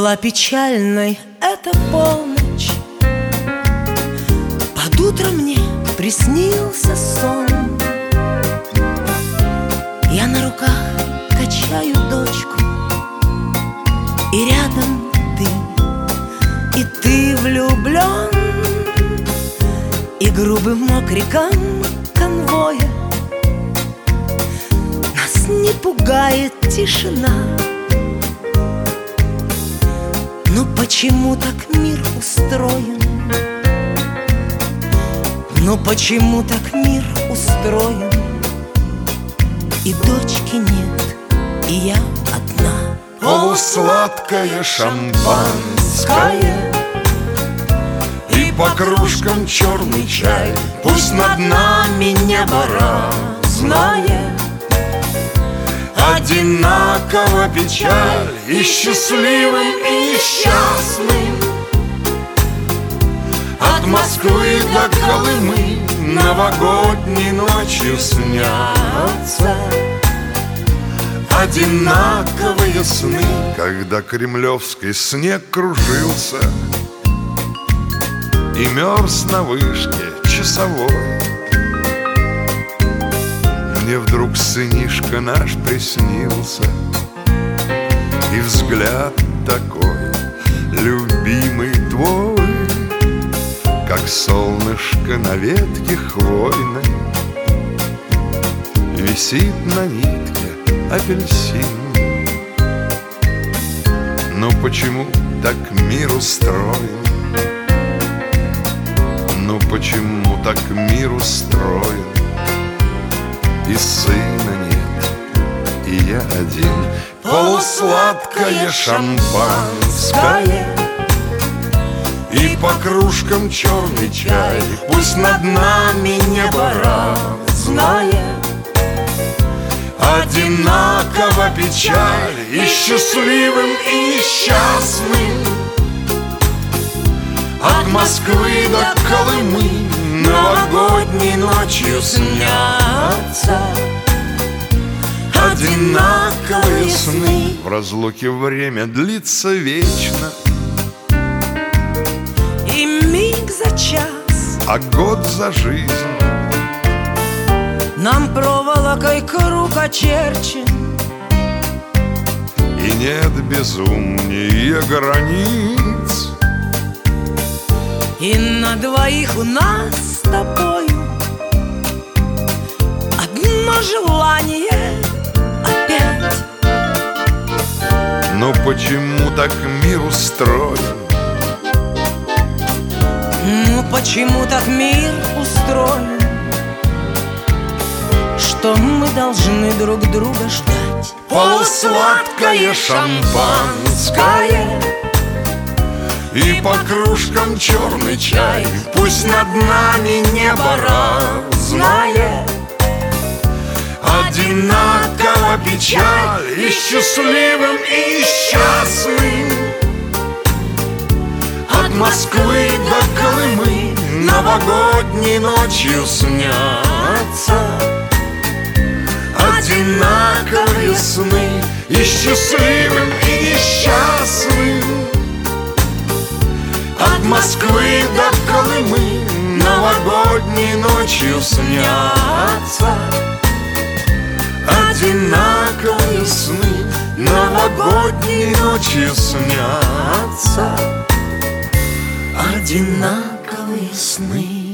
Была печальной эта полночь. Под утро мне приснился сон. Я на руках качаю дочку, и рядом ты, и ты влюблен. И грубым окриком конвоя нас не пугает тишина. Ну почему так мир устроен? Ну почему так мир устроен? И дочки нет, и я одна. Полусладкое шампанское и по кружкам черный чай. Пусть над нами небо разное, одинаково печаль и счастливым, и несчастным. От Москвы до Колымы новогодней ночью снятся одинаковые сны. Когда кремлевский снег кружился и мерз на вышке часовой, мне вдруг сынишка наш приснился, и взгляд такой любимый твой, как солнышко на ветке хвойной, висит на нитке апельсин. Ну почему так мир устроен? Ну почему так мир устроен? И сына нет, и я один. Полусладкое шампанское и по кружкам черный чай. Пусть над нами небо разное, одинаково печаль и счастливым, и несчастным. От Москвы до Колымы новогодней ночью снятся одинаковые сны. В разлуке время длится вечно, и миг за час, а год за жизнь. нам проволокой круг очерчен, и нет безумнее границ. и на двоих у нас с тобою одно желание опять. Но почему так мир устроен? Ну почему так мир устроен, что мы должны друг друга ждать? Полусладкое шампанское и по кружкам черный чай. Пусть над нами небо разное, одинаково печаль и счастливым, и несчастным. От Москвы до Колымы новогодней ночью снятся одинаковые сны. И счастливым, и несчастным. От Москвы до Колымы новогодней ночью снятся одинаковые сны. Новогодней ночью снятся одинаковые сны.